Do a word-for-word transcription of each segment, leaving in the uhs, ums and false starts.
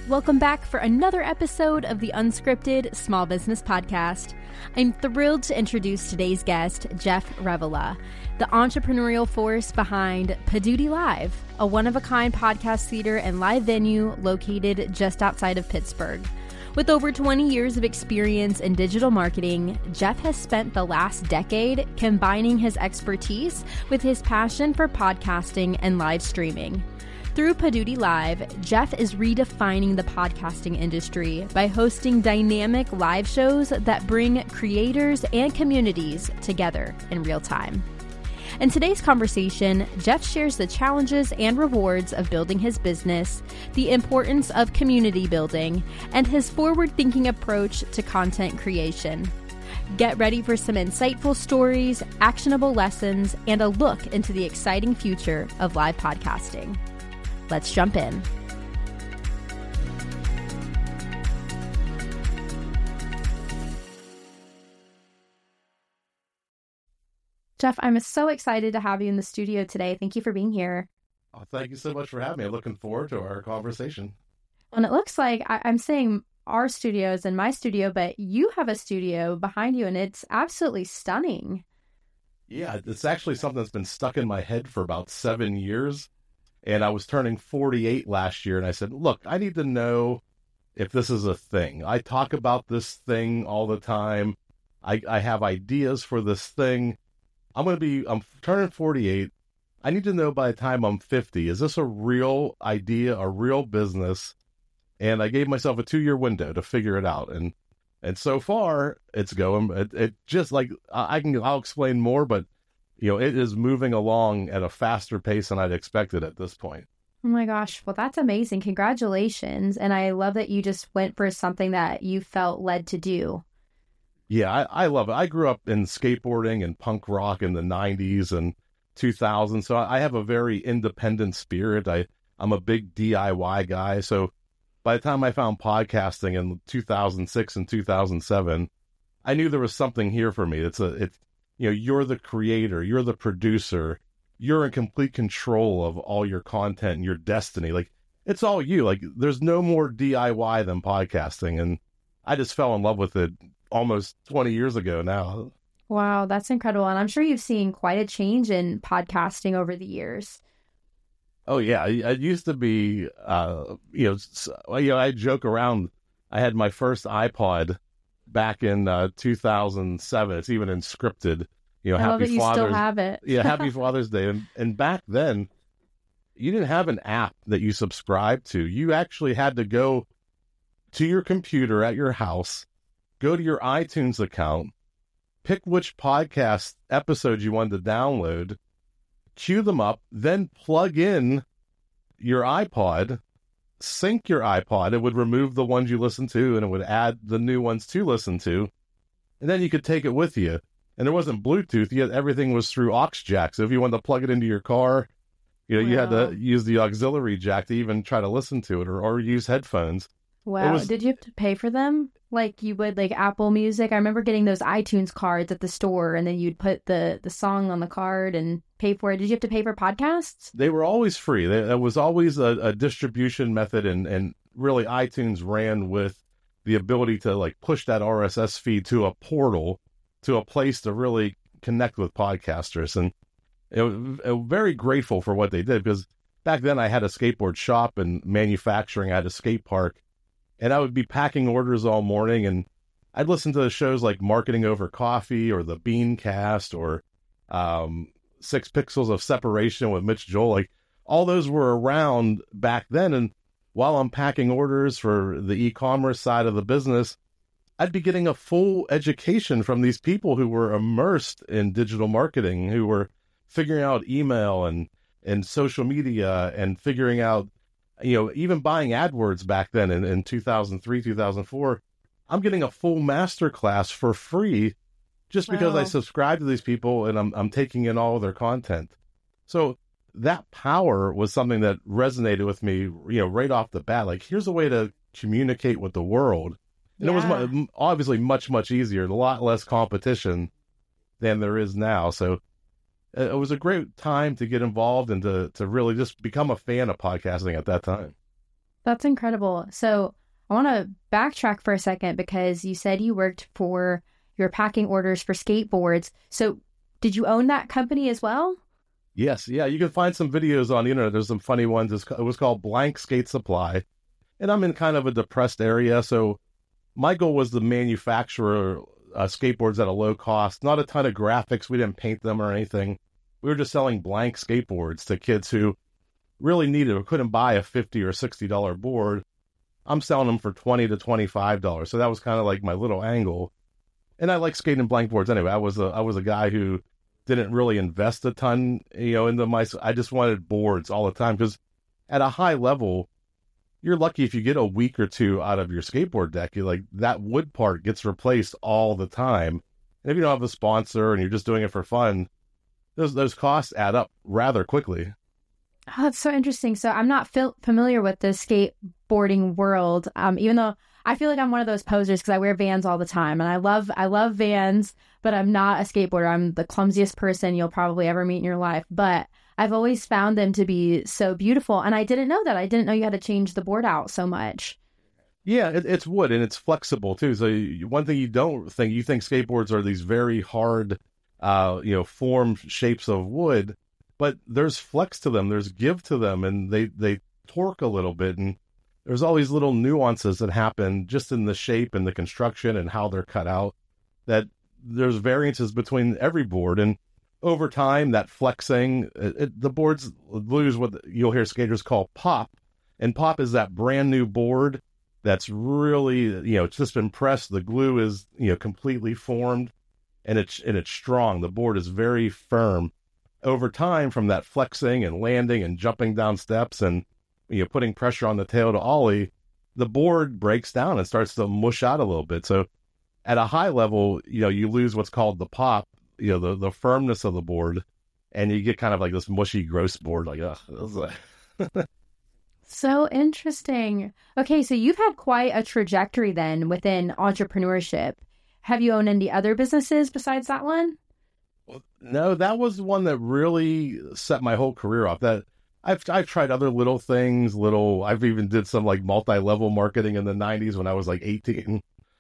Welcome back for another episode of the Unscripted Small Business Podcast. I'm thrilled to introduce today's guest, Jeff Revela, the entrepreneurial force behind Paduti Live, a one-of-a-kind podcast theater and live venue located just outside of Pittsburgh. With over twenty years of experience in digital marketing, Jeff has spent the last decade combining his expertise with his passion for podcasting and live streaming. Through Paduti Live, Jeff is redefining the podcasting industry by hosting dynamic live shows that bring creators and communities together in real time. In today's conversation, Jeff shares the challenges and rewards of building his business, the importance of community building, and his forward-thinking approach to content creation. Get ready for some insightful stories, actionable lessons, and a look into the exciting future of live podcasting. Let's jump in. Jeff, I'm so excited to have you in the studio today. Thank you for being here. Oh, thank you so much for having me. I'm looking forward to our conversation. And it looks like I- I'm saying our studios and my studio, but you have a studio behind you, and it's absolutely stunning. Yeah, it's actually something that's been stuck in my head for about seven years. And I was turning forty-eight last year, and I said, look, I need to know if this is a thing. I talk about this thing all the time. I, I have ideas for this thing. I'm going to be, I'm turning forty-eight. I need to know by the time I'm fifty, is this a real idea, a real business? And I gave myself a two-year window to figure it out. And and so far, it's going, it, it just like, I can, I'll explain more, but you know, it is moving along at a faster pace than I'd expected at this point. Oh my gosh. Well, that's amazing. Congratulations. And I love that you just went for something that you felt led to do. Yeah, I, I love it. I grew up in skateboarding and punk rock in the nineties and two thousands. So I have a very independent spirit. I, I'm a big D I Y guy. So by the time I found podcasting in two thousand six and two thousand seven, I knew there was something here for me. It's a, it's, you know, you're the creator, you're the producer, you're in complete control of all your content and your destiny. Like, it's all you. Like, there's no more D I Y than podcasting. And I just fell in love with it almost twenty years ago now. Wow, that's incredible. And I'm sure you've seen quite a change in podcasting over the years. Oh, yeah. I, I used to be, uh, you know, so, you know, I joke around. I had my first iPod back in uh, two thousand seven. It's even encrypted. You know, I happy love that you Father's, still have it. yeah, Happy Father's Day. And and back then, you didn't have an app that you subscribed to. You actually had to go to your computer at your house, go to your iTunes account, pick which podcast episodes you wanted to download, queue them up, then plug in your iPod, sync your iPod. It would remove the ones you listen to and it would add the new ones to listen to. And then you could take it with you. And there wasn't Bluetooth, yet everything was through aux jack. So if you wanted to plug it into your car, you know, wow. you had to use the auxiliary jack to even try to listen to it or, or use headphones. Wow. Was... Did you have to pay for them? Like you would like Apple Music? I remember getting those iTunes cards at the store and then you'd put the, the song on the card and pay for it. Did you have to pay for podcasts? They were always free. There was always a, a distribution method, and, and really iTunes ran with the ability to like push that R S S feed to a portal, to a place to really connect with podcasters. And it was, it was very grateful for what they did, because back then I had a skateboard shop and manufacturing. I had a skate park, and I would be packing orders all morning, and I'd listen to the shows like Marketing Over Coffee or the Beancast or um, Six Pixels of Separation with Mitch Joel. Like, all those were around back then. And while I'm packing orders for the e-commerce side of the business, I'd be getting a full education from these people who were immersed in digital marketing, who were figuring out email and, and social media and figuring out, you know, even buying AdWords back then in, in two thousand three, two thousand four. I'm getting a full master class for free just because Wow. I subscribe to these people and I'm I'm taking in all of their content. So that power was something that resonated with me, you know, right off the bat. Like, here's a way to communicate with the world. And Yeah. it was mu- obviously much, much easier, a lot less competition than there is now. So it was a great time to get involved and to, to really just become a fan of podcasting at that time. That's incredible. So I want to backtrack for a second because you said you worked for your packing orders for skateboards. So did you own that company as well? Yes, yeah, you can find some videos on the internet. There's some funny ones. It's, it was called Blank Skate Supply. And I'm in kind of a depressed area, so my goal was to manufacture uh, skateboards at a low cost. Not a ton of graphics. We didn't paint them or anything. We were just selling blank skateboards to kids who really needed or couldn't buy a fifty dollars or sixty dollars board. I'm selling them for twenty dollars to twenty-five dollars. So that was kind of like my little angle. And I like skating blank boards anyway. I was a I was a guy who didn't really invest a ton, you know, into my. I just wanted boards all the time because at a high level, you're lucky if you get a week or two out of your skateboard deck. You're like, that wood part gets replaced all the time. And if you don't have a sponsor and you're just doing it for fun, those those costs add up rather quickly. Oh, that's so interesting. So I'm not fil- familiar with the skateboarding world, um, even though I feel like I'm one of those posers because I wear Vans all the time, and I love I love Vans, but I'm not a skateboarder. I'm the clumsiest person you'll probably ever meet in your life, but I've always found them to be so beautiful, and I didn't know that. I didn't know you had to change the board out so much. Yeah, it, it's wood, and it's flexible too. So you, one thing you don't think, you think skateboards are these very hard, uh, you know, formed shapes of wood, but there's flex to them, there's give to them, and they, they torque a little bit, and there's all these little nuances that happen just in the shape and the construction and how they're cut out, that there's variances between every board. And over time, that flexing, it, it, the boards lose what you'll hear skaters call pop. And pop is that brand new board that's really, you know, it's just been pressed. The glue is, you know, completely formed, and it's, and it's strong. The board is very firm. Over time, from that flexing and landing and jumping down steps and, you know, putting pressure on the tail to ollie, the board breaks down and starts to mush out a little bit. So at a high level, you know, you lose what's called the pop, you know, the, the firmness of the board, and you get kind of like this mushy, gross board. Like, ugh. So interesting. Okay, so you've had quite a trajectory then within entrepreneurship. Have you owned any other businesses besides that one? No, that was one that really set my whole career off. That I've I've tried other little things, little. I've even did some like multi-level marketing in the nineties when I was like eighteen.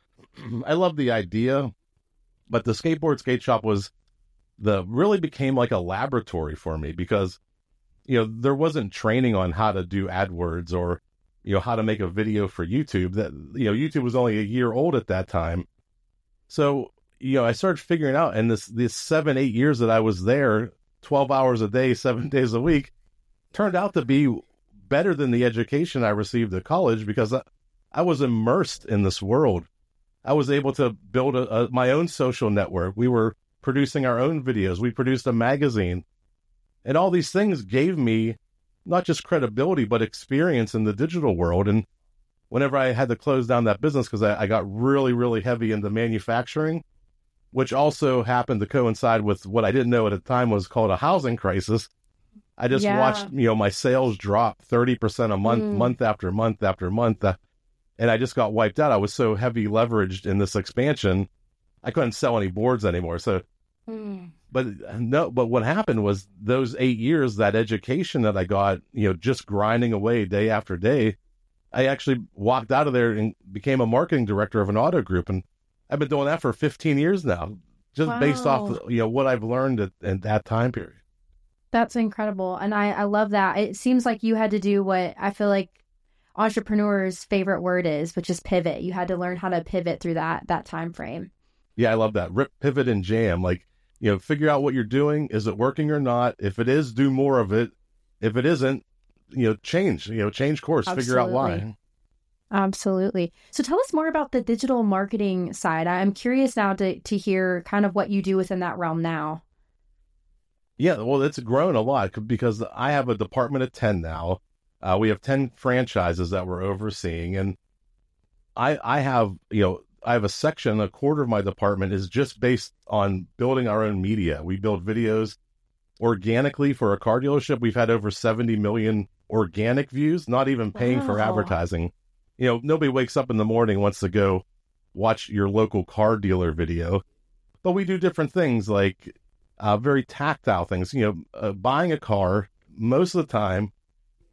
I love the idea, but the skateboard skate shop was the really became like a laboratory for me because, you know, there wasn't training on how to do AdWords or, you know, how to make a video for YouTube. That, you know, YouTube was only a year old at that time, so, you know, I started figuring out, and this, this seven, eight years that I was there, twelve hours a day, seven days a week, turned out to be better than the education I received at college because I, I was immersed in this world. I was able to build a, a, my own social network. We were producing our own videos. We produced a magazine. And all these things gave me not just credibility, but experience in the digital world. And whenever I had to close down that business because I, I got really, really heavy into manufacturing, which also happened to coincide with what I didn't know at the time was called a housing crisis. I just yeah. watched, you know, my sales drop thirty percent a month, mm. month after month after month. Uh, and I just got wiped out. I was so heavy leveraged in this expansion, I couldn't sell any boards anymore. So, mm. but no, but what happened was those eight years, that education that I got, you know, just grinding away day after day, I actually walked out of there and became a marketing director of an auto group. And I've been doing that for fifteen years now, just wow. based off, you know, what I've learned at, at that time period. That's incredible. And I, I love that. It seems like you had to do what I feel like entrepreneurs' favorite word is, which is pivot. You had to learn how to pivot through that, that time frame. Yeah, I love that. Rip, pivot, and jam. Like, you know, figure out what you're doing. Is it working or not? If it is, do more of it. If it isn't, you know, change, you know, change course, Absolutely. Figure out why. Absolutely. So tell us more about the digital marketing side. I'm curious now to, to hear kind of what you do within that realm now. Yeah, well, it's grown a lot because I have a department of ten now. Uh, we have ten franchises that we're overseeing. And I, I have, you know, I have a section, a quarter of my department is just based on building our own media. We build videos organically for a car dealership. We've had over seventy million organic views, not even paying wow. for advertising. You know, nobody wakes up in the morning and wants to go watch your local car dealer video. But we do different things like uh, very tactile things. You know, uh, buying a car, most of the time,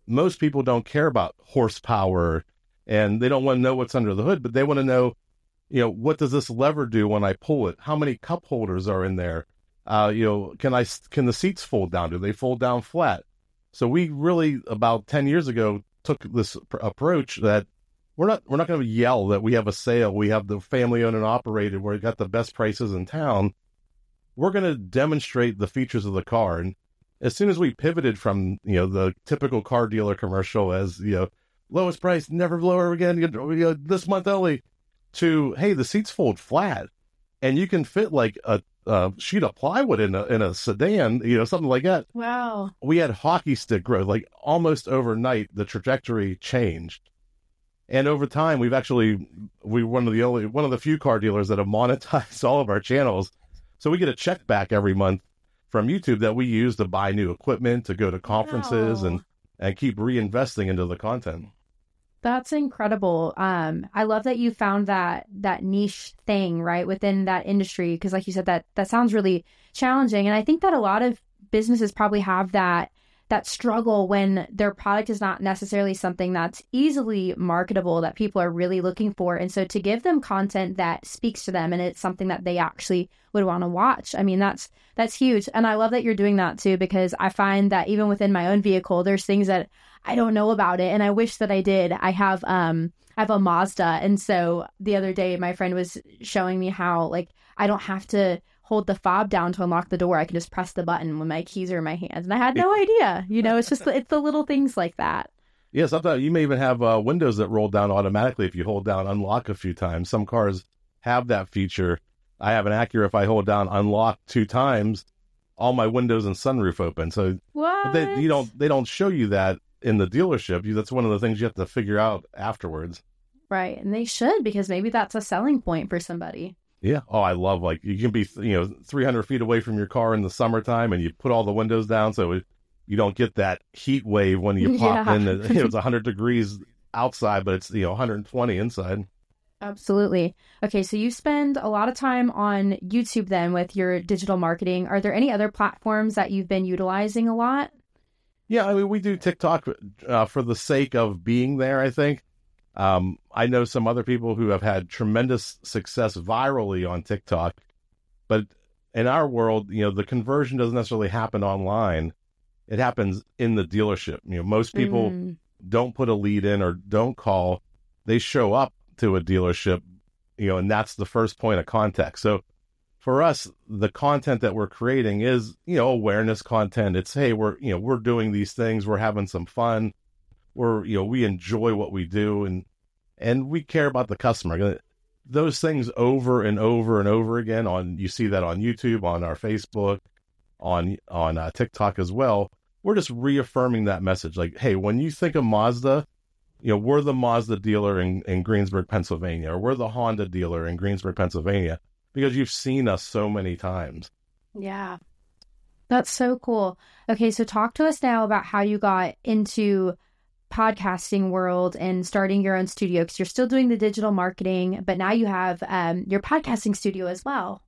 most people don't care about horsepower and they don't want to know what's under the hood, but they want to know, you know, what does this lever do when I pull it? How many cup holders are in there? Uh, you know, can I, can the seats fold down? Do they fold down flat? So we really, about ten years ago, took this pr- approach that we're not, we're not going to yell that we have a sale. We have the family owned and operated where we got the best prices in town. We're going to demonstrate the features of the car. And as soon as we pivoted from, you know, the typical car dealer commercial as, you know, lowest price, never lower again, you know, this month only, to, hey, the seats fold flat and you can fit like a, a sheet of plywood in a, in a sedan, you know, something like that. Wow. We had hockey stick growth, like almost overnight, the trajectory changed. And over time, we've actually, we're one of the only, one of the few car dealers that have monetized all of our channels. So we get a check back every month from YouTube that we use to buy new equipment, to go to conferences Wow. and, and keep reinvesting into the content. That's incredible. Um, I love that you found that that niche thing, right, within that industry, because like you said, that that sounds really challenging. And I think that a lot of businesses probably have that that struggle when their product is not necessarily something that's easily marketable, that people are really looking for. And so to give them content that speaks to them and it's something that they actually would want to watch, I mean, that's that's huge. And I love that you're doing that too, because I find that even within my own vehicle, there's things that I don't know about it, and I wish that I did. I have um I have a Mazda, and so the other day my friend was showing me how, like, I don't have to hold the fob down to unlock the door. I can just press the button when my keys are in my hands, and I had no idea. You know, it's just it's the little things like that. Yeah, sometimes you may even have uh, windows that roll down automatically if you hold down unlock a few times. Some cars have that feature. I have an Acura. If I hold down unlock two times, all my windows and sunroof open. So What? but they, you don't they don't show you that in the dealership. You, that's one of the things you have to figure out afterwards. Right, and they should, because maybe that's a selling point for somebody. Yeah. Oh, I love, like, you can be, you know, three hundred feet away from your car in the summertime and you put all the windows down so it, you don't get that heat wave when you pop Yeah. in. You know, it's one hundred degrees outside, but it's, you know, one hundred twenty inside. Absolutely. Okay, so you spend a lot of time on YouTube then with your digital marketing. Are there any other platforms that you've been utilizing a lot? Yeah, I mean, we do TikTok uh, for the sake of being there, I think. Um, I know some other people who have had tremendous success virally on TikTok, but in our world, you know, the conversion doesn't necessarily happen online. It happens in the dealership. You know, most people Mm. don't put a lead in or don't call. They show up to a dealership, you know, and that's the first point of contact. So for us, the content that we're creating is, you know, awareness content. It's, hey, we're, you know, we're doing these things. We're having some fun. We're, you know, we enjoy what we do, and, and we care about the customer. Those things over and over and over again on, you see that on YouTube, on our Facebook, on, on uh, TikTok as well. We're just reaffirming that message. Like, hey, when you think of Mazda, you know, we're the Mazda dealer in, in Greensburg, Pennsylvania, or we're the Honda dealer in Greensburg, Pennsylvania, because you've seen us so many times. Yeah. That's so cool. Okay, so talk to us now about how you got into podcasting world and starting your own studio, because you're still doing the digital marketing, but now you have um, your podcasting studio as well.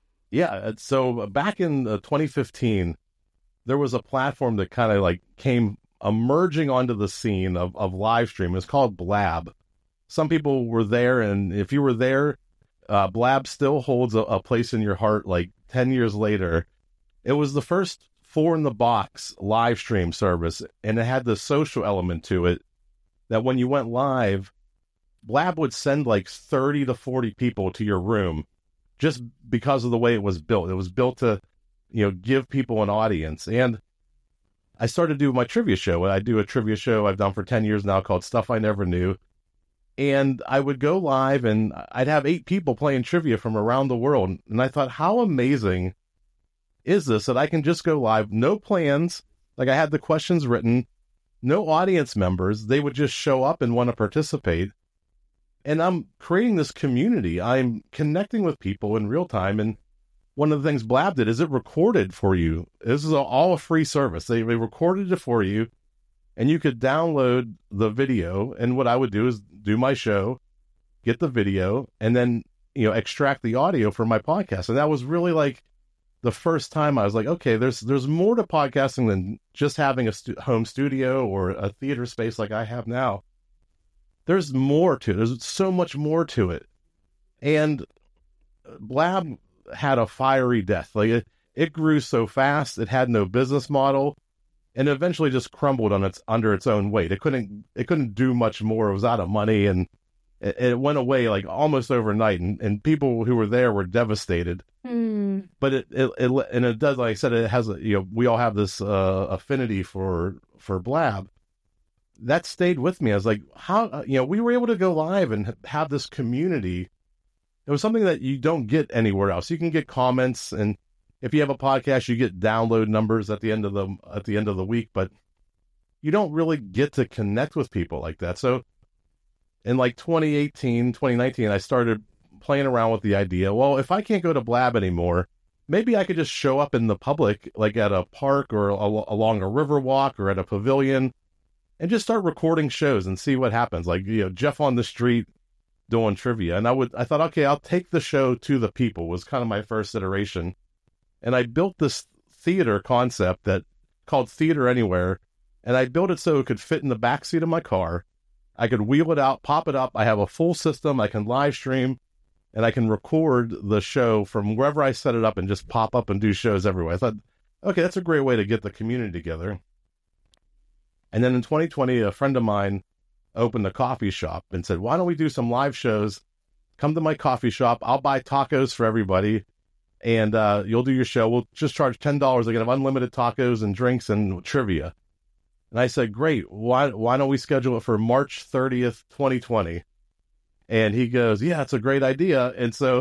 Yeah. So back in uh, twenty fifteen, there was a platform that kind of like came emerging onto the scene of, of live stream. It's called Blab. Some people were there, and if you were there, uh, Blab still holds a, a place in your heart like ten years later. It was the first four in the box live stream service, and it had the social element to it that when you went live, Blab would send like thirty to forty people to your room just because of the way it was built. It was built to, you know, give people an audience. And I started to do my trivia show. I do a trivia show I've done for ten years now called Stuff I Never Knew. And I would go live and I'd have eight people playing trivia from around the world. And I thought, how amazing is this that I can just go live, no plans. Like, I had the questions written, no audience members. They would just show up and want to participate. And I'm creating this community. I'm connecting with people in real time. And one of the things Blab did is it recorded for you. This is all a free service. They, they recorded it for you, and you could download the video. And what I would do is do my show, get the video, and then, you know, extract the audio for my podcast. And that was really like the first time I was like, okay, there's there's more to podcasting than just having a stu- home studio or a theater space like I have now. There's more to it. There's so much more to it. And Blab had a fiery death. Like it, it grew so fast, it had no business model, and eventually just crumbled on its under its own weight. It couldn't it couldn't do much more. It was out of money, and it, it went away like almost overnight. And, and people who were there were devastated. Mm. But it, it it and it does, like I said, it has a, you know, we all have this uh, affinity for for Blab. That stayed with me. I was like, how, you know, we were able to go live and have this community. It was something that you don't get anywhere else. You can get comments, and if you have a podcast, you get download numbers at the end of the at the end of the week, but you don't really get to connect with people like that. So in like twenty eighteen, twenty nineteen, I started playing around with the idea. Well, if I can't go to Blab anymore, maybe I could just show up in the public, like at a park or a, along a river walk or at a pavilion, and just start recording shows and see what happens. Like, you know, Jeff on the street doing trivia. And I would, I thought, okay, I'll take the show to the people, was kind of my first iteration. And I built this theater concept that called Theater Anywhere. And I built it so it could fit in the backseat of my car. I could wheel it out, pop it up. I have a full system. I can live stream, and I can record the show from wherever I set it up and just pop up and do shows everywhere. I thought, okay, that's a great way to get the community together. And then in twenty twenty, a friend of mine opened a coffee shop and said, why don't we do some live shows? Come to my coffee shop. I'll buy tacos for everybody, and uh, you'll do your show. We'll just charge ten dollars. They can have unlimited tacos and drinks and trivia. And I said, great. Why, why don't we schedule it for March thirtieth, twenty twenty? And he goes, yeah, it's a great idea. And so,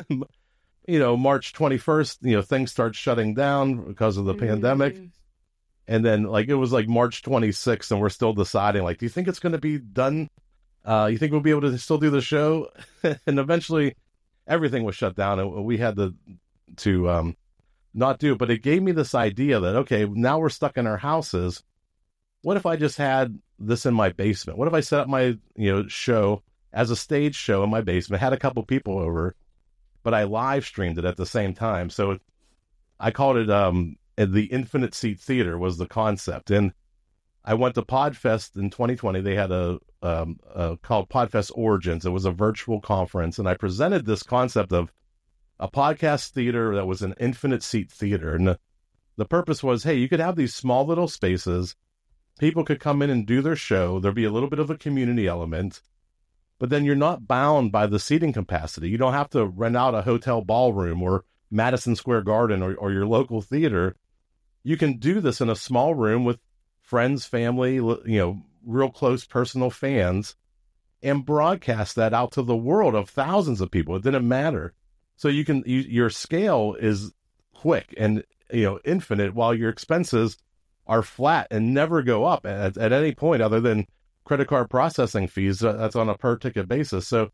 you know, March twenty-first, you know, things start shutting down because of the mm-hmm. pandemic. And then, like, it was like March twenty-sixth, and we're still deciding, like, do you think it's going to be done? Uh, you think we'll be able to still do the show? And eventually, everything was shut down, and we had to, to um, not do it. But it gave me this idea that, okay, now we're stuck in our houses. What if I just had this in my basement? What if I set up my, you know, show as a stage show in my basement, had a couple people over, but I live streamed it at the same time? So I called it... Um, And the Infinite Seat Theater was the concept. And I went to PodFest in twenty twenty. They had a, um, a called PodFest Origins. It was a virtual conference. And I presented this concept of a podcast theater that was an infinite seat theater. And the, the purpose was, hey, you could have these small little spaces. People could come in and do their show. There'd be a little bit of a community element. But then you're not bound by the seating capacity. You don't have to rent out a hotel ballroom or Madison Square Garden or, or your local theater. You can do this in a small room with friends, family, you know, real close personal fans, and broadcast that out to the world of thousands of people. It didn't matter. So you can, you, your scale is quick and, you know, infinite, while your expenses are flat and never go up at, at any point other than credit card processing fees. That's on a per ticket basis. So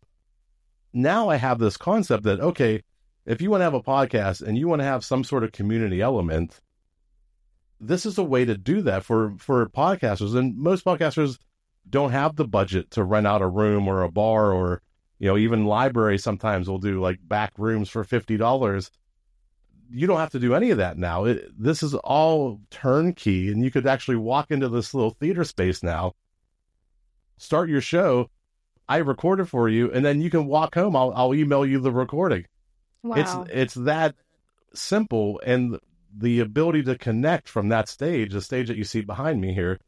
now I have this concept that, okay, if you want to have a podcast and you want to have some sort of community element, this is a way to do that for, for podcasters. And most podcasters don't have the budget to rent out a room or a bar, or, you know, even libraries sometimes will do like back rooms for fifty dollars. You don't have to do any of that now. It, this is all turnkey, and you could actually walk into this little theater space now, start your show, I record it for you, and then you can walk home. I'll, I'll email you the recording. Wow. It's, it's that simple. And the ability to connect from that stage, the stage that you see behind me here,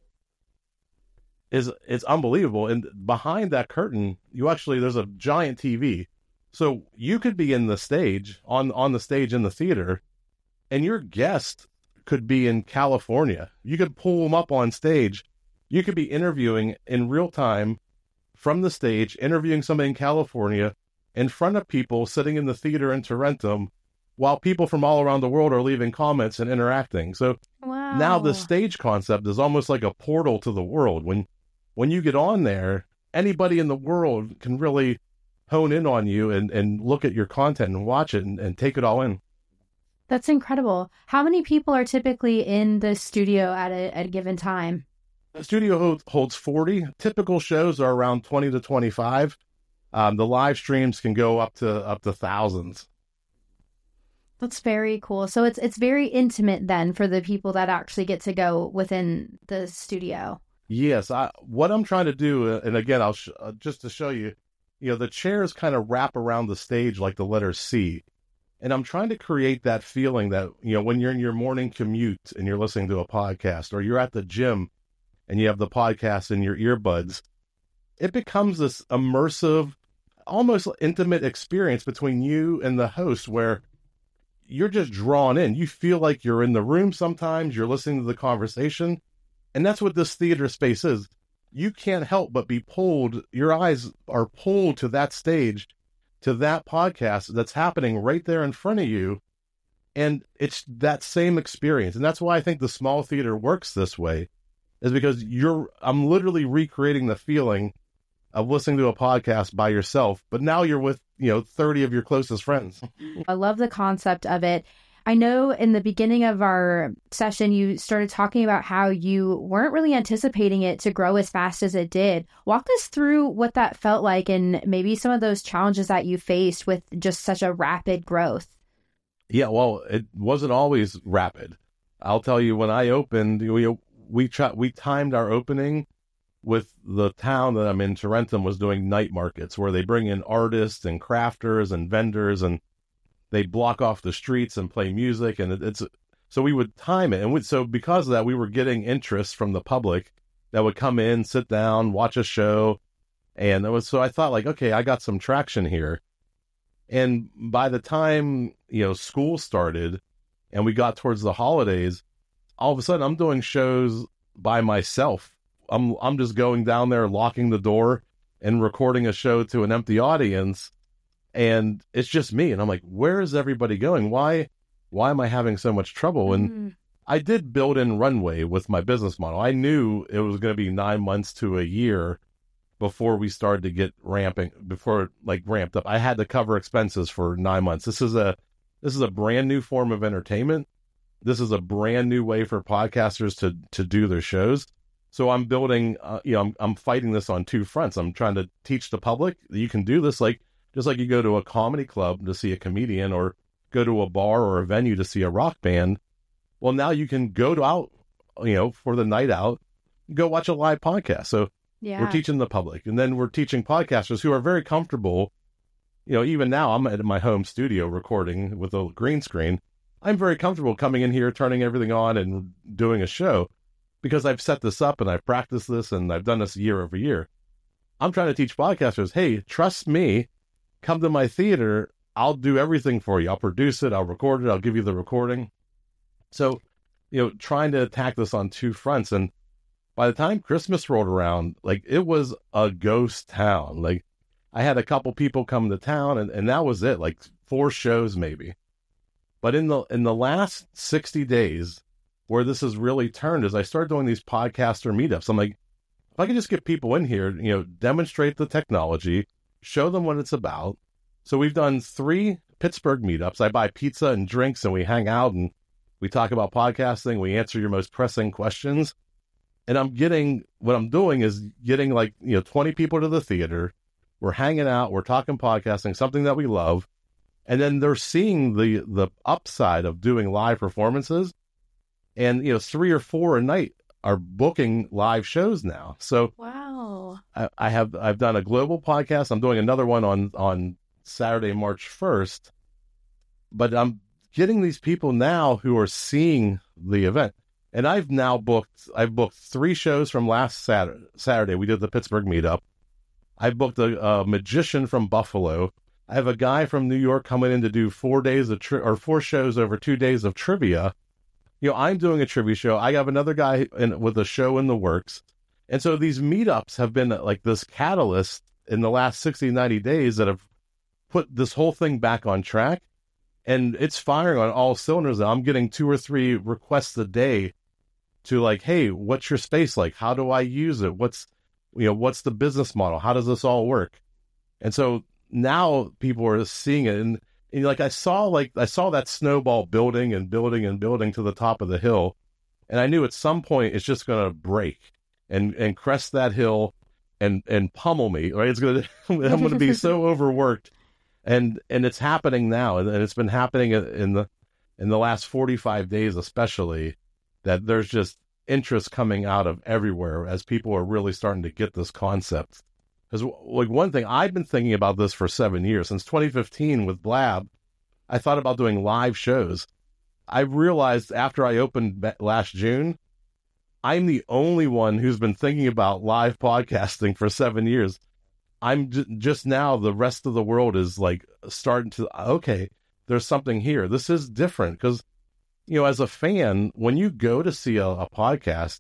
is it's unbelievable. And behind that curtain, you actually, there's a giant T V. So you could be in the stage, on, on the stage in the theater, and your guest could be in California. You could pull them up on stage. You could be interviewing in real time from the stage, interviewing somebody in California in front of people sitting in the theater in Tarentum, while people from all around the world are leaving comments and interacting. So wow. Now the stage concept is almost like a portal to the world. When when you get on there, anybody in the world can really hone in on you and, and look at your content and watch it and, and take it all in. That's incredible. How many people are typically in the studio at a, at a given time? The studio hold, holds forty. Typical shows are around twenty to twenty-five. Um, the live streams can go up to up to thousands. That's very cool. So it's it's very intimate then for the people that actually get to go within the studio. Yes, I, what I'm trying to do, and again, I'll sh- uh, just to show you, you know, the chairs kind of wrap around the stage like the letter C, and I'm trying to create that feeling that, you know, when you're in your morning commute and you're listening to a podcast, or you're at the gym and you have the podcast in your earbuds, it becomes this immersive, almost intimate experience between you and the host where you're just drawn in. You feel like you're in the room sometimes, you're listening to the conversation. And that's what this theater space is. You can't help but be pulled. Your eyes are pulled to that stage, to that podcast that's happening right there in front of you. And it's that same experience. And that's why I think the small theater works this way, is because you're, I'm literally recreating the feeling of listening to a podcast by yourself, but now you're with, you know, thirty of your closest friends. I love the concept of it. I know in the beginning of our session, you started talking about how you weren't really anticipating it to grow as fast as it did. Walk us through what that felt like and maybe some of those challenges that you faced with just such a rapid growth. Yeah, well, it wasn't always rapid. I'll tell you, when I opened, we we, tra- we timed our opening with the town that I'm in. Tarentum was doing night markets where they bring in artists and crafters and vendors, and they block off the streets and play music, and it, it's so we would time it, and we, so because of that, we were getting interest from the public that would come in, sit down, watch a show, and it was so I thought like, okay, I got some traction here. And by the time, you know, school started and we got towards the holidays, all of a sudden I'm doing shows by myself. I'm I'm just going down there, locking the door, and recording a show to an empty audience. And it's just me. And I'm like, where is everybody going? Why, why am I having so much trouble? And mm-hmm. I did build in runway with my business model. I knew it was going to be nine months to a year before we started to get ramping, before like ramped up. I had to cover expenses for nine months. This is a, this is a brand new form of entertainment. This is a brand new way for podcasters to, to do their shows. So I'm building, uh, you know, I'm, I'm fighting this on two fronts. I'm trying to teach the public that you can do this. Like, just like you go to a comedy club to see a comedian, or go to a bar or a venue to see a rock band. Well, now you can go to out, you know, for the night out, go watch a live podcast. So yeah. We're teaching the public, and then we're teaching podcasters who are very comfortable. You know, even now I'm at my home studio recording with a green screen. I'm very comfortable coming in here, turning everything on and doing a show because I've set this up and I've practiced this and I've done this year over year. I'm trying to teach podcasters, hey, trust me. Come to my theater, I'll do everything for you. I'll produce it, I'll record it, I'll give you the recording. So, you know, trying to attack this on two fronts. And by the time Christmas rolled around, like, it was a ghost town. Like, I had a couple people come to town, and, and that was it, like four shows maybe. But in the in the last sixty days, where this has really turned, is I started doing these podcaster meetups. I'm like, if I could just get people in here, you know, demonstrate the technology, show them what it's about. So we've done three Pittsburgh meetups. I buy pizza and drinks, and we hang out and we talk about podcasting. We answer your most pressing questions. And I'm getting, what I'm doing is getting like, you know, twenty people to the theater. We're hanging out. We're talking podcasting, something that we love. And then they're seeing the, the upside of doing live performances. And, you know, three or four a night are booking live shows now. So wow. I, I have I've done a global podcast. I'm doing another one on on Saturday, March first. But I'm getting these people now who are seeing the event. And I've now booked I've booked three shows from last Saturday. Saturday. We did the Pittsburgh meetup. I booked a, a magician from Buffalo. I have a guy from New York coming in to do four days of tri- or four shows over two days of trivia. You know, I'm doing a trivia show. I have another guy in, with a show in the works. And so these meetups have been like this catalyst in the last sixty, ninety days that have put this whole thing back on track. And it's firing on all cylinders. I'm getting two or three requests a day to like, hey, what's your space like? How do I use it? What's, you know, what's the business model? How does this all work? And so now people are seeing it. And, and like I saw, like I saw that snowball building and building and building to the top of the hill. And I knew at some point it's just going to break and, and crest that hill and, and pummel me, right? It's going to, I'm going to be so overworked And and it's happening now, and it's been happening in the in the last forty-five days especially, that there's just interest coming out of everywhere as people are really starting to get this concept. Because like one thing, I've been thinking about this for seven years. Since twenty fifteen with Blab, I thought about doing live shows. I realized after I opened last June, I'm the only one who's been thinking about live podcasting for seven years. I'm j- just now, the rest of the world is like starting to, okay, there's something here. This is different because, you know, as a fan, when you go to see a, a podcast,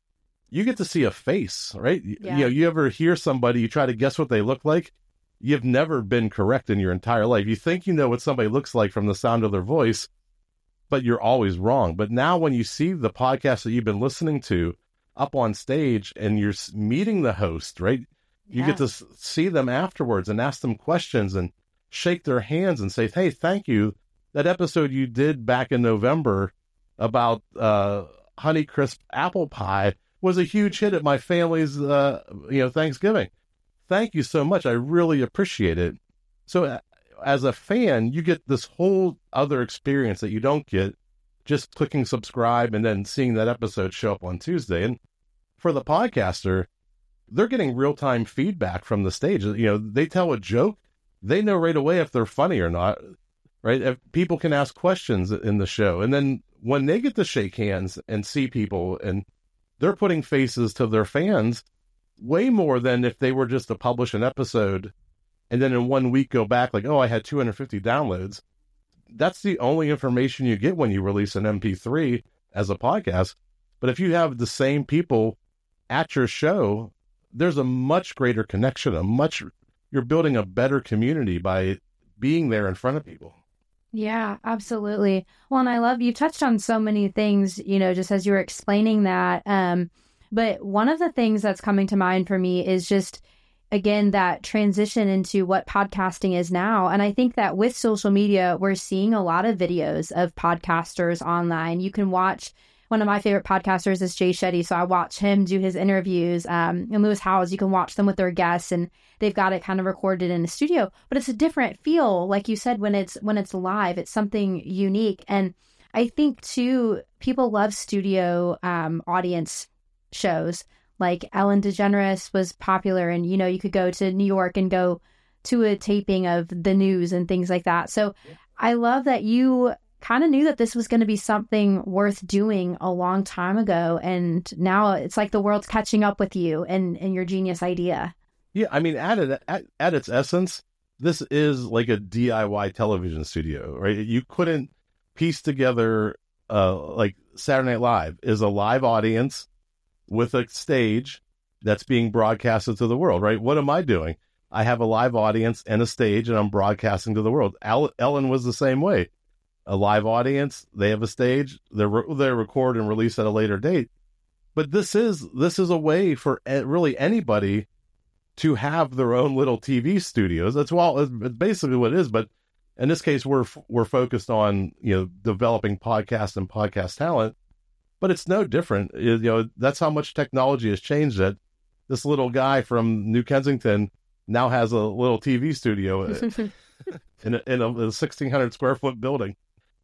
you get to see a face, right? Yeah. You know, you ever hear somebody, you try to guess what they look like. You've never been correct in your entire life. You think you know what somebody looks like from the sound of their voice, but you're always wrong. But now when you see the podcast that you've been listening to up on stage and you're meeting the host, right? You yeah. get to see them afterwards and ask them questions and shake their hands and say, hey, thank you. That episode you did back in November about uh, Honeycrisp apple pie was a huge hit at my family's uh, you know, Thanksgiving. Thank you so much. I really appreciate it. So uh, as a fan, you get this whole other experience that you don't get just clicking subscribe and then seeing that episode show up on Tuesday. And for the podcaster, they're getting real-time feedback from the stage. You know, they tell a joke, they know right away if they're funny or not, right? If people can ask questions in the show. And then when they get to shake hands and see people and they're putting faces to their fans way more than if they were just to publish an episode and then in one week go back like, oh, I had two hundred fifty downloads. That's the only information you get when you release an M P three as a podcast. But if you have the same people at your show, there's a much greater connection, a much, you're building a better community by being there in front of people. Yeah, absolutely. Well, and I love, you touched on so many things, you know, just as you were explaining that. Um, but one of the things that's coming to mind for me is just, again, that transition into what podcasting is now. And I think that with social media, we're seeing a lot of videos of podcasters online. You can watch, one of my favorite podcasters is Jay Shetty, so I watch him do his interviews. Um, and Lewis Howes, you can watch them with their guests, and they've got it kind of recorded in a studio. But it's a different feel, like you said, when it's when it's live. It's something unique. And I think, too, people love studio um, audience shows. Like Ellen DeGeneres was popular, and, you know, you could go to New York and go to a taping of the news and things like that. So yeah. I love that you kind of knew that this was going to be something worth doing a long time ago. And now it's like the world's catching up with you and, and your genius idea. Yeah. I mean, at, it, at, at its essence, this is like a D I Y television studio, right? You couldn't piece together, uh, like Saturday Night Live is a live audience with a stage that's being broadcasted to the world, right? What am I doing? I have a live audience and a stage, and I'm broadcasting to the world. Al- Ellen was the same way. A live audience, they have a stage, they're re- they record and release at a later date. But this is this is a way for really anybody to have their own little T V studios. That's well, it's basically what it is. But in this case, we're we're focused on, you know, developing podcast and podcast talent. But it's no different. You know, that's how much technology has changed. That this little guy from New Kensington now has a little T V studio in a, in a sixteen hundred square foot building.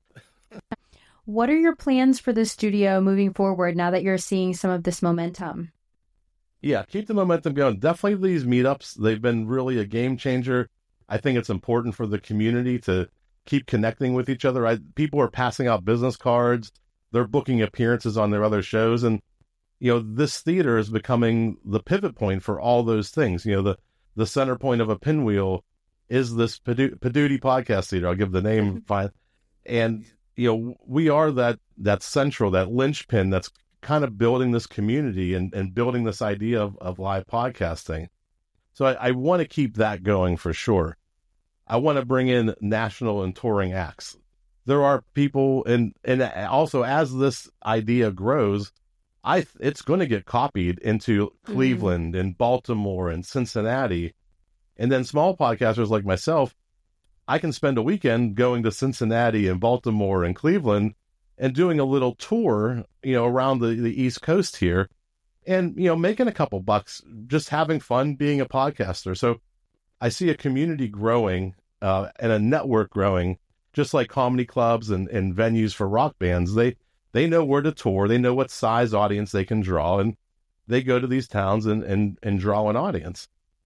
What are your plans for the studio moving forward now that you're seeing some of this momentum? Yeah, keep the momentum going. Definitely these meetups, they've been really a game changer. I think it's important for the community to keep connecting with each other. I, people are passing out business cards. They're booking appearances on their other shows. And, you know, this theater is becoming the pivot point for all those things. You know, the, the center point of a pinwheel is this Paduti Podcast Theater. I'll give the name. fine. And, you know, we are that that central, that linchpin that's kind of building this community and, and building this idea of, of live podcasting. So I, I want to keep that going for sure. I want to bring in national and touring acts. There are people, and and also as this idea grows, I it's going to get copied into Cleveland mm-hmm. and Baltimore and Cincinnati. And then small podcasters like myself, I can spend a weekend going to Cincinnati and Baltimore and Cleveland and doing a little tour, you know, around the, the East Coast here and, you know, making a couple bucks, just having fun being a podcaster. So I see a community growing uh, and a network growing, just like comedy clubs and, and venues for rock bands. They they know where to tour. They know what size audience they can draw, and they go to these towns and, and, and draw an audience.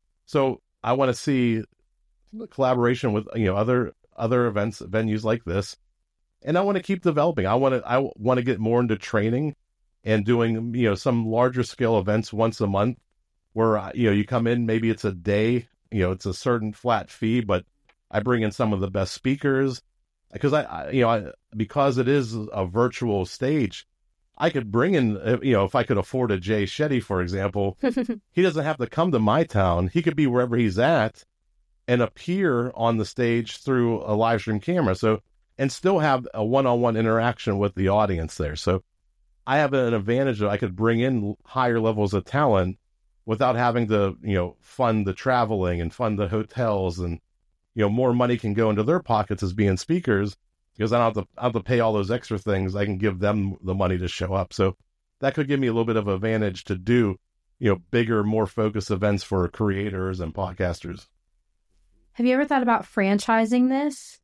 So I want to see collaboration with, you know, other other events, venues like this. And I want to keep developing. I want to I want to get more into training and doing, you know, some larger scale events once a month where, you know, you come in, maybe it's a day, you know, it's a certain flat fee, but I bring in some of the best speakers because I, I you know, I, because it is a virtual stage, I could bring in, you know, if I could afford a Jay Shetty, for example, he doesn't have to come to my town. He could be wherever he's at and appear on the stage through a live stream camera. So, and still have a one-on-one interaction with the audience there. So I have an advantage that I could bring in higher levels of talent without having to, you know, fund the traveling and fund the hotels, and, you know, more money can go into their pockets as being speakers because I don't have to, I have to pay all those extra things. I can give them the money to show up. So that could give me a little bit of advantage to do, you know, bigger, more focused events for creators and podcasters. Have you ever thought about franchising this?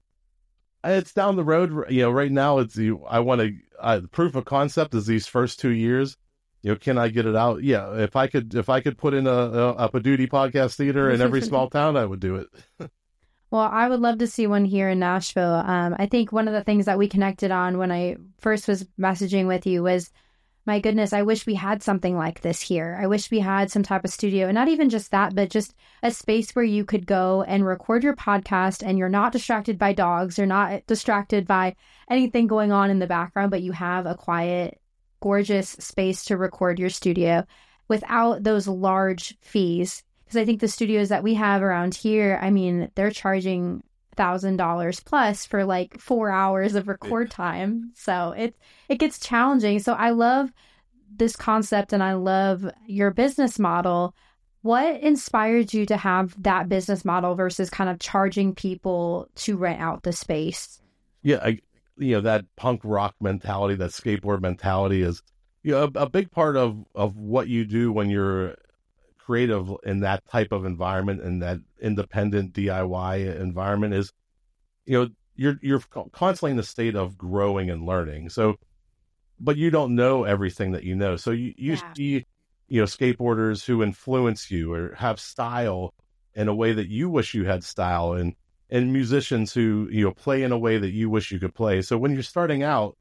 It's down the road. You know, right now it's the, I want to, uh, the proof of concept is these first two years. You know, can I get it out? Yeah. If I could, if I could put in a, a, a Paduti podcast theater in every small town, I would do it. Well, I would love to see one here in Nashville. Um, I think one of the things that we connected on when I first was messaging with you was, my goodness, I wish we had something like this here. I wish we had some type of studio, and not even just that, but just a space where you could go and record your podcast and you're not distracted by dogs. You're not distracted by anything going on in the background, but you have a quiet, gorgeous space to record your studio without those large fees. Because I think the studios that we have around here, I mean, they're charging one thousand dollars plus for like four hours of record time. So it, it gets challenging. So I love this concept and I love your business model. What inspired you to have that business model versus kind of charging people to rent out the space? Yeah, I, you know, that punk rock mentality, that skateboard mentality is, you know, a, a big part of, of what you do when you're creative in that type of environment and that independent D I Y environment is, you know, you're you're constantly in the state of growing and learning. So, but you don't know everything that you know. So you you Yeah. see, you know, skateboarders who influence you or have style in a way that you wish you had style, and and musicians who, you know, play in a way that you wish you could play. So when you're starting out,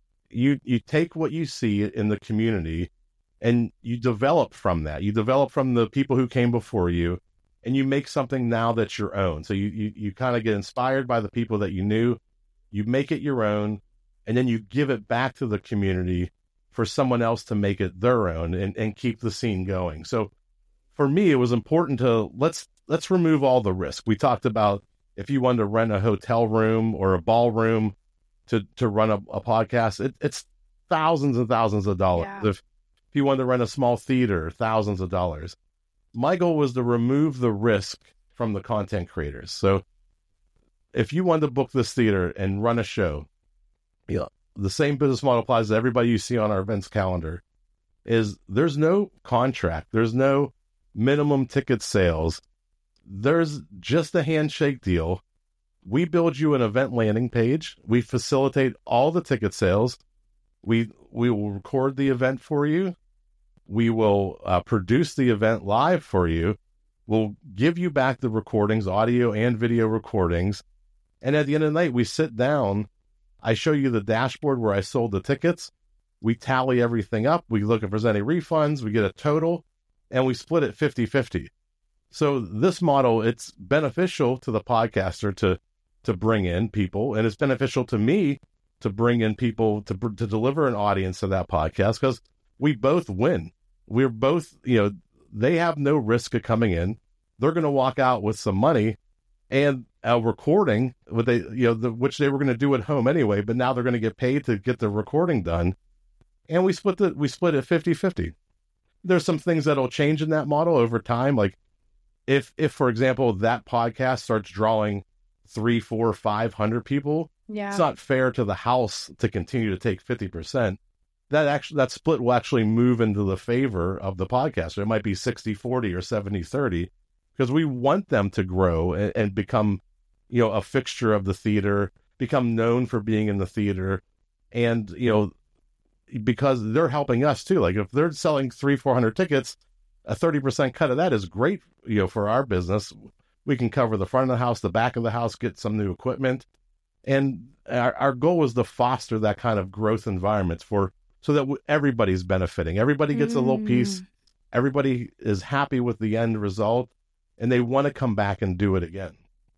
you you take what you see in the community and you develop from that. You develop from the people who came before you, and you make something now that's your own. So you, you, you kind of get inspired by the people that you knew, you make it your own, and then you give it back to the community for someone else to make it their own and, and keep the scene going. So for me, it was important to let's, let's remove all the risk. We talked about if you wanted to rent a hotel room or a ballroom to, to run a, a podcast, it, it's thousands and thousands of dollars. Yeah. If, if you wanted to rent a small theater, thousands of dollars. My goal was to remove the risk from the content creators. So if you wanted to book this theater and run a show, you know, the same business model applies to everybody you see on our events calendar, is there's no contract. There's no minimum ticket sales. There's just a handshake deal. We build you an event landing page. We facilitate all the ticket sales. We we will record the event for you. We will uh, produce the event live for you. We'll give you back the recordings, audio and video recordings. And at the end of the night, we sit down. I show you the dashboard where I sold the tickets. We tally everything up. We look if there's any refunds. We get a total, and we split it fifty-fifty. So this model, it's beneficial to the podcaster to to bring in people, and it's beneficial to me to bring in people to to deliver an audience to that podcast, because we both win. We're both, you know, they have no risk of coming in. They're going to walk out with some money and a recording, what they, you know, the, which they were going to do at home anyway, but now they're going to get paid to get the recording done. And we split the we split it fifty-fifty. There's some things that'll change in that model over time. Like if if for example that podcast starts drawing three, four, five hundred people, Yeah. it's not fair to the house to continue to take fifty percent. That actually, that split will actually move into the favor of the podcaster. It might be sixty forty or seventy thirty, because we want them to grow and, and become, you know, a fixture of the theater, become known for being in the theater. And, you know, because they're helping us too. Like if they're selling three, four hundred tickets, a thirty percent cut of that is great, you know, for our business. We can cover the front of the house, the back of the house, get some new equipment. And our, our goal is to foster that kind of growth environment for, so that w- everybody's benefiting. Everybody gets mm. a little piece. Everybody is happy with the end result, and they want to come back and do it again.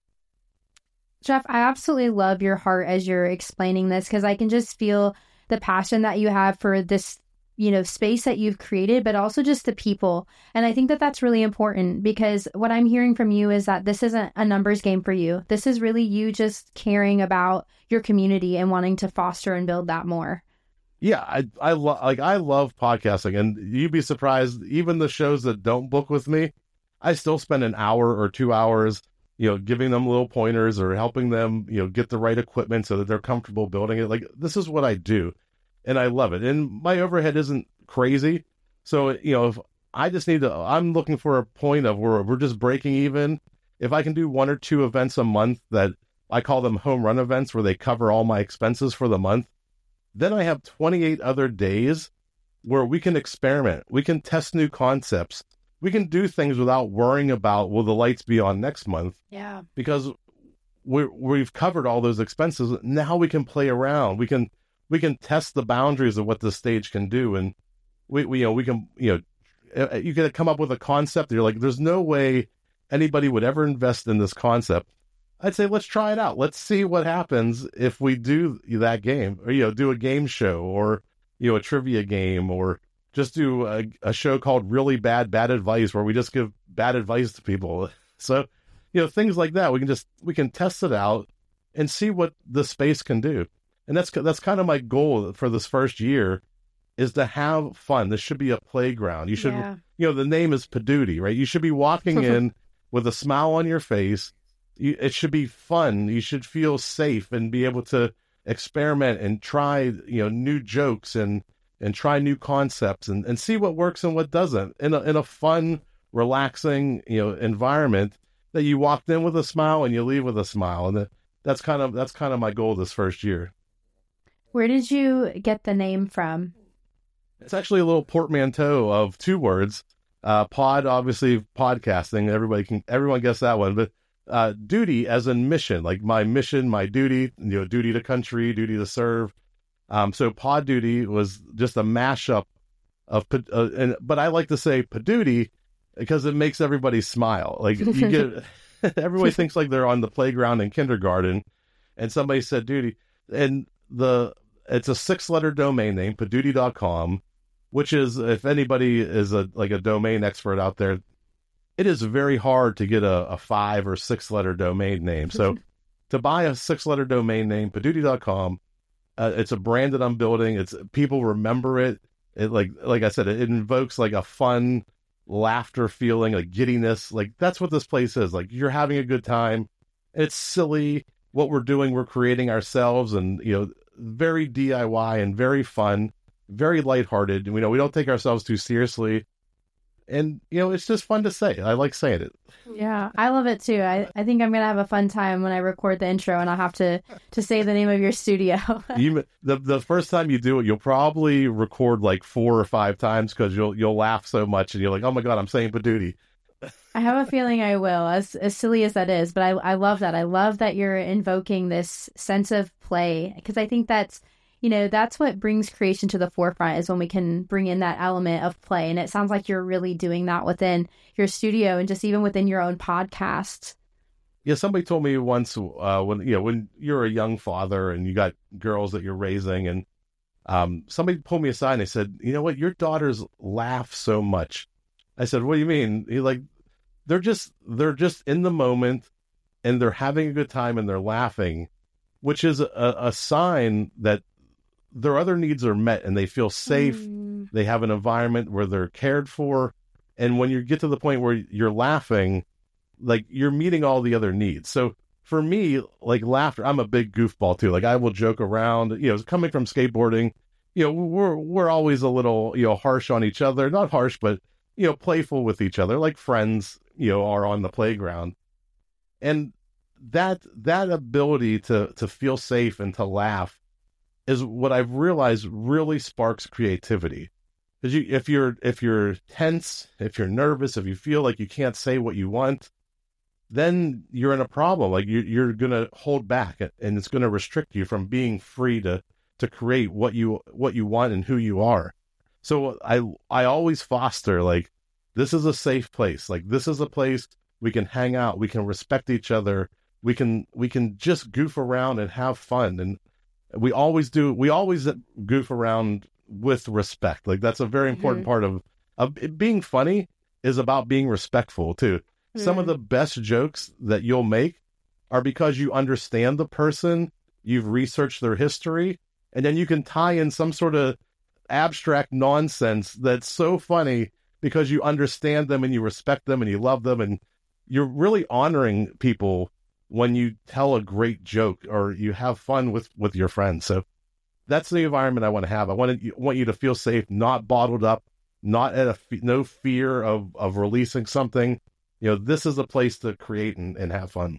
Jeff, I absolutely love your heart as you're explaining this, because I can just feel the passion that you have for this, you know, space that you've created, but also just the people. And I think that that's really important, because what I'm hearing from you is that this isn't a numbers game for you. This is really you just caring about your community and wanting to foster and build that more. Yeah, I I love like I love podcasting, and you'd be surprised, even the shows that don't book with me, I still spend an hour or two hours, you know, giving them little pointers or helping them, you know, get the right equipment so that they're comfortable building it. Like, this is what I do, and I love it. And my overhead isn't crazy, so you know, if I just need to, I'm looking for a point of where we're just breaking even. If I can do one or two events a month that I call them home run events, where they cover all my expenses for the month, then I have twenty-eight other days where we can experiment. We can test new concepts. We can do things without worrying about, will the lights be on next month? Yeah. Because we're, we've covered all those expenses. Now we can play around. We can we can test the boundaries of what the stage can do. And we, we you know, we can, you know, you can come up with a concept that you're like, there's no way anybody would ever invest in this concept. I'd say, let's try it out. Let's see what happens if we do that game, or, you know, do a game show, or, you know, a trivia game, or just do a, a show called Really Bad, Bad Advice, where we just give bad advice to people. So, you know, things like that. We can just, we can test it out and see what the space can do. And that's, that's kind of my goal for this first year, is to have fun. This should be a playground. You should, yeah. you know, the name is Paduti, right? You should be walking in with a smile on your face. You, it should be fun. You should feel safe and be able to experiment and try, you know, new jokes and, and try new concepts and, and see what works and what doesn't in a, in a fun, relaxing, you know, environment that you walked in with a smile and you leave with a smile. And that, that's kind of, that's kind of my goal this first year. Where did you get the name from? It's actually a little portmanteau of two words. Uh, pod, obviously podcasting. Everybody can, everyone gets that one, but Uh, duty as in mission, like my mission, my duty, you know, duty to country, duty to serve. Um, so Pod Duty was just a mashup of, uh, and but I like to say Paduti because it makes everybody smile. Like you get, everybody thinks like they're on the playground in kindergarten, and somebody said duty, and the it's a six-letter domain name, paduti dot com, which is, if anybody is a like a domain expert out there, it is very hard to get a, a five or six letter domain name. So to buy a six letter domain name, paduti dot com, uh, it's a brand that I'm building. It's people remember it. It like, like I said, it, it invokes like a fun laughter feeling, like giddiness. Like that's what this place is. Like you're having a good time. It's silly. What we're doing, we're creating ourselves, and, you know, very D I Y and very fun, very lighthearted. You know, we don't take ourselves too seriously. And, you know, it's just fun to say. I like saying it. Yeah, I love it too. I, I think I'm going to have a fun time when I record the intro, and I'll have to, to say the name of your studio. you, the the first time you do it, you'll probably record like four or five times because you'll you'll laugh so much and you're like, oh my God, I'm saying Paduti. I have a feeling I will, as as silly as that is. But I, I love that. I love that you're invoking this sense of play, because I think that's, you know, that's what brings creation to the forefront, is when we can bring in that element of play. And it sounds like you're really doing that within your studio and just even within your own podcast. Yeah, somebody told me once, uh, when, you know, when you're a young father and you got girls that you're raising, and um, somebody pulled me aside and they said, you know what, your daughters laugh so much. I said, what do you mean? He like, they're just, they're just in the moment and they're having a good time and they're laughing, which is a, a sign that their other needs are met and they feel safe. Mm. They have an environment where they're cared for. And when you get to the point where you're laughing, like you're meeting all the other needs. So for me, like laughter, I'm a big goofball too. Like I will joke around, you know, coming from skateboarding, you know, we're, we're always a little, you know, harsh on each other, not harsh, but, you know, playful with each other, like friends, you know, are on the playground. And that that ability to to feel safe and to laugh is what I've realized really sparks creativity. Because you, if you're if you're tense, if you're nervous, if you feel like you can't say what you want, then you're in a problem. Like you, you're going to hold back, and it's going to restrict you from being free to to create what you what you want and who you are. So I I always foster, like, this is a safe place. Like, this is a place we can hang out, we can respect each other, we can we can just goof around and have fun. And we always do. We always goof around with respect. Like, that's a very important mm-hmm. part of of it being funny, is about being respectful too. Mm-hmm. Some of the best jokes that you'll make are because you understand the person, you've researched their history, and then you can tie in some sort of abstract nonsense that's so funny because you understand them and you respect them and you love them, and you're really honoring people when you tell a great joke or you have fun with, with your friends. So that's the environment I want to have. I want to, want you to feel safe, not bottled up, not at a no fear of, of releasing something. You know, this is a place to create and, and have fun.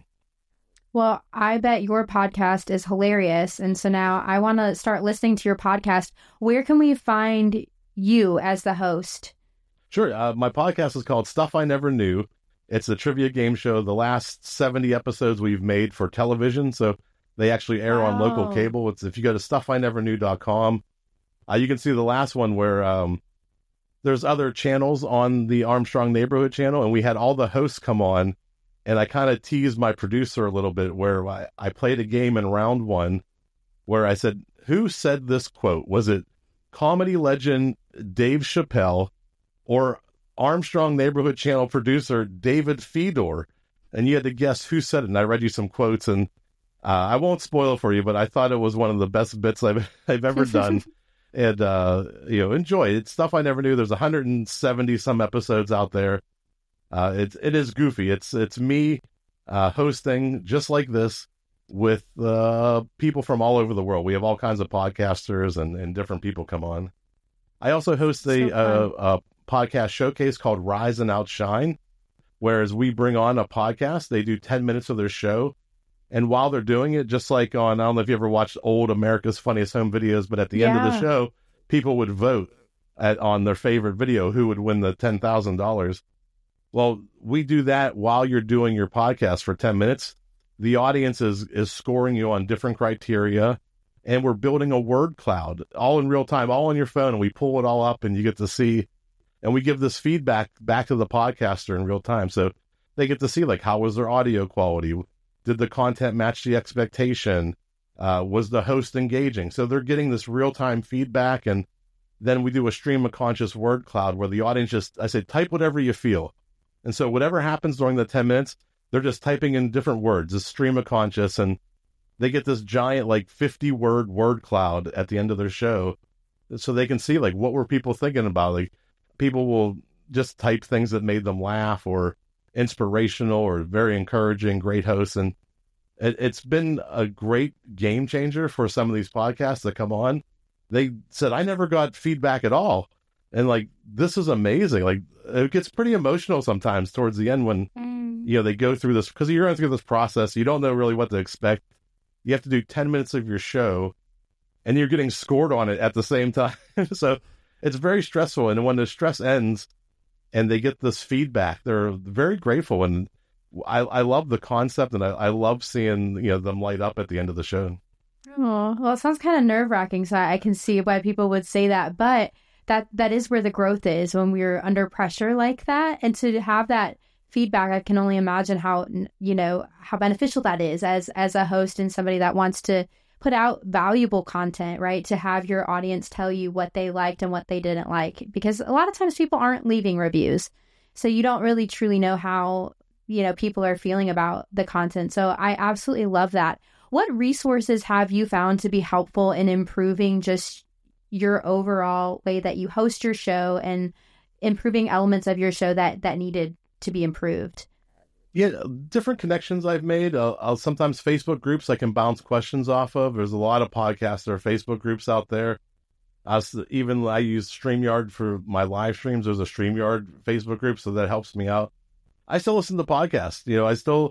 Well, I bet your podcast is hilarious. And so now I want to start listening to your podcast. Where can we find you as the host? Sure. Uh, my podcast is called Stuff I Never Knew. It's a trivia game show. The last seventy episodes we've made for television, so they actually air wow. on local cable. It's if you go to stuff I never knew dot com, uh, you can see the last one where um, there's other channels on the Armstrong Neighborhood channel, and we had all the hosts come on, and I kind of teased my producer a little bit where I, I played a game in round one where I said, who said this quote? Was it comedy legend Dave Chappelle or Armstrong Neighborhood Channel producer David Fedor? And you had to guess who said it. And I read you some quotes, and uh, I won't spoil it for you, but I thought it was one of the best bits I've I've ever done. And uh, you know, enjoy it. It's Stuff I Never Knew. There's one hundred seventy some episodes out there. Uh, it it is goofy. It's it's me uh, hosting just like this with uh, people from all over the world. We have all kinds of podcasters and, and different people come on. I also host a, so uh, a podcast showcase called Rise and Outshine, whereas we bring on a podcast. They do ten minutes of their show, and while they're doing it, just like on, I don't know if you ever watched old America's Funniest Home Videos, but at the yeah. end of the show, people would vote at, on their favorite video who would win the ten thousand dollars. Well, we do that while you're doing your podcast for ten minutes. The audience is is scoring you on different criteria, and we're building a word cloud all in real time, all on your phone, and we pull it all up, and you get to see. And we give this feedback back to the podcaster in real time. So they get to see, like, how was their audio quality? Did the content match the expectation? Uh, was the host engaging? So they're getting this real-time feedback. And then we do a stream of conscious word cloud where the audience just, I say, type whatever you feel. And so whatever happens during the ten minutes, they're just typing in different words, a stream of conscious. And they get this giant, like, fifty-word word cloud at the end of their show. So they can see, like, what were people thinking about? Like, people will just type things that made them laugh or inspirational or very encouraging, great hosts. And it, it's been a great game changer for some of these podcasts that come on. They said, I never got feedback at all. And like, this is amazing. Like, it gets pretty emotional sometimes towards the end when, mm. you know, they go through this, because you're going through this process. You don't know really what to expect. You have to do ten minutes of your show and you're getting scored on it at the same time. So it's very stressful, and when the stress ends and they get this feedback, they're very grateful. And I, I love the concept, and I, I love seeing, you know, them light up at the end of the show. Oh, well, it sounds kind of nerve-wracking, so I can see why people would say that. But that that is where the growth is, when we're under pressure like that. And to have that feedback, I can only imagine how, you know, how beneficial that is as as a host and somebody that wants to put out valuable content, right? To have your audience tell you what they liked and what they didn't like, because a lot of times people aren't leaving reviews. So you don't really truly know how, you know, people are feeling about the content. So I absolutely love that. What resources have you found to be helpful in improving just your overall way that you host your show and improving elements of your show that, that needed to be improved? Yeah, different connections I've made. Uh, I'll sometimes Facebook groups I can bounce questions off of. There's a lot of podcasts or Facebook groups out there. Uh, so even I use StreamYard for my live streams. There's a StreamYard Facebook group, so that helps me out. I still listen to podcasts. You know, I still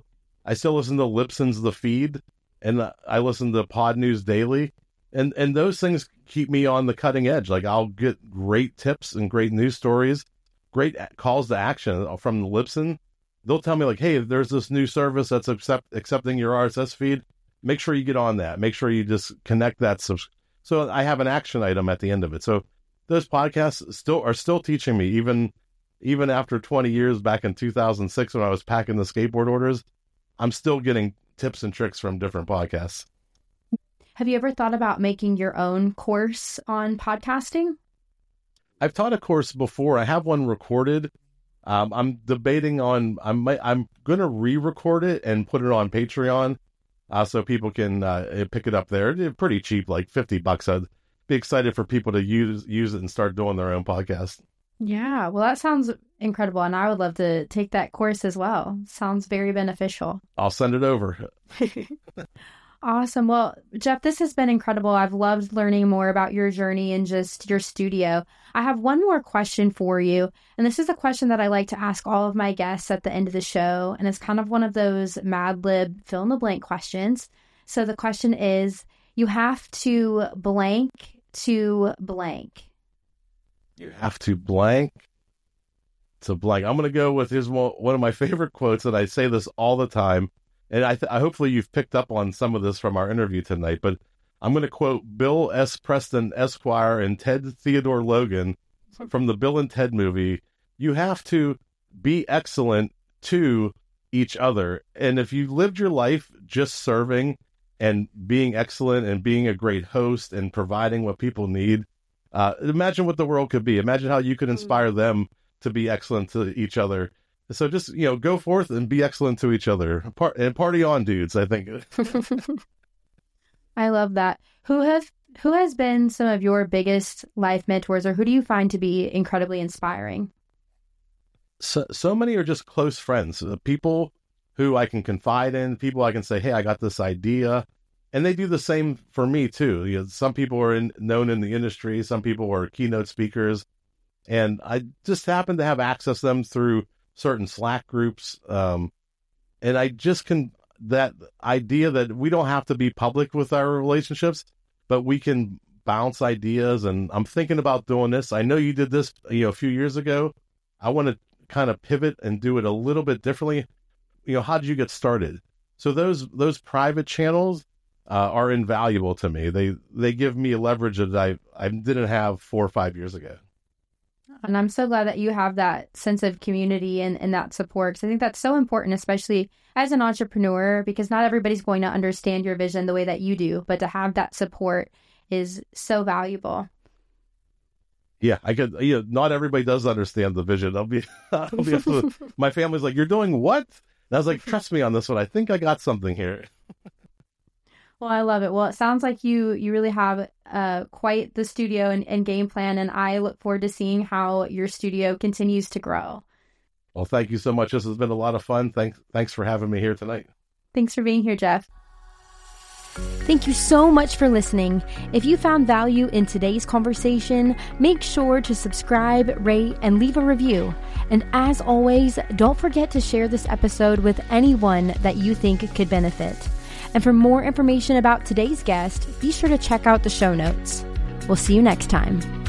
I still listen to Libsyn's The Feed, and I listen to Pod News Daily. And and those things keep me on the cutting edge. Like, I'll get great tips and great news stories, great calls to action from the Libsyn. They'll tell me, like, hey, there's this new service that's accept, accepting your R S S feed. Make sure you get on that. Make sure you just connect that. Subs- so I have an action item at the end of it. So those podcasts still are still teaching me, even even after twenty years back in two thousand six when I was packing the skateboard orders. I'm still getting tips and tricks from different podcasts. Have you ever thought about making your own course on podcasting? I've taught a course before. I have one recorded. Um, I'm debating on, I'm, I'm going to re-record it and put it on Patreon uh, so people can uh, pick it up there. They're pretty cheap, like fifty bucks. I'd be excited for people to use use it and start doing their own podcast. Yeah, well, that sounds incredible. And I would love to take that course as well. Sounds very beneficial. I'll send it over. Awesome. Well, Jeff, this has been incredible. I've loved learning more about your journey and just your studio. I have one more question for you. And this is a question that I like to ask all of my guests at the end of the show. And it's kind of one of those Mad Lib fill in the blank questions. So the question is, you have to blank to blank. You have to blank to blank. I'm going to go with his one of my favorite quotes, and I say this all the time. And I, th- I hopefully you've picked up on some of this from our interview tonight, but I'm going to quote Bill S. Preston, Esquire, and Ted Theodore Logan from the Bill and Ted movie. You have to be excellent to each other. And if you lived your life just serving and being excellent and being a great host and providing what people need, uh, imagine what the world could be. Imagine how you could inspire them to be excellent to each other. So just, you know, go forth and be excellent to each other. Par- and party on, dudes, I think. I love that. Who have who has been some of your biggest life mentors, or who do you find to be incredibly inspiring? So, so many are just close friends, uh, people who I can confide in, people I can say, hey, I got this idea. And they do the same for me, too. You know, some people are in, known in the industry. Some people are keynote speakers. And I just happen to have access to them through certain Slack groups. Um, and I just can, that idea that we don't have to be public with our relationships, but we can bounce ideas. And I'm thinking about doing this. I know you did this, you know, a few years ago. I want to kind of pivot and do it a little bit differently. You know, how did you get started? So those, those private channels uh, are invaluable to me. They, they give me a leverage that I, I didn't have four or five years ago. And I'm so glad that you have that sense of community and, and that support, because I think that's so important, especially as an entrepreneur, because not everybody's going to understand your vision the way that you do, but to have that support is so valuable. Yeah, I could, you know, not everybody does understand the vision. I'll be, I'll be able to, my family's like, you're doing what? And I was like, trust me on this one. I think I got something here. Well, I love it. Well, it sounds like you you really have uh, quite the studio and, and game plan, and I look forward to seeing how your studio continues to grow. Well, thank you so much. This has been a lot of fun. Thanks, thanks for having me here tonight. Thanks for being here, Jeff. Thank you so much for listening. If you found value in today's conversation, make sure to subscribe, rate, and leave a review. And as always, don't forget to share this episode with anyone that you think could benefit. And for more information about today's guest, be sure to check out the show notes. We'll see you next time.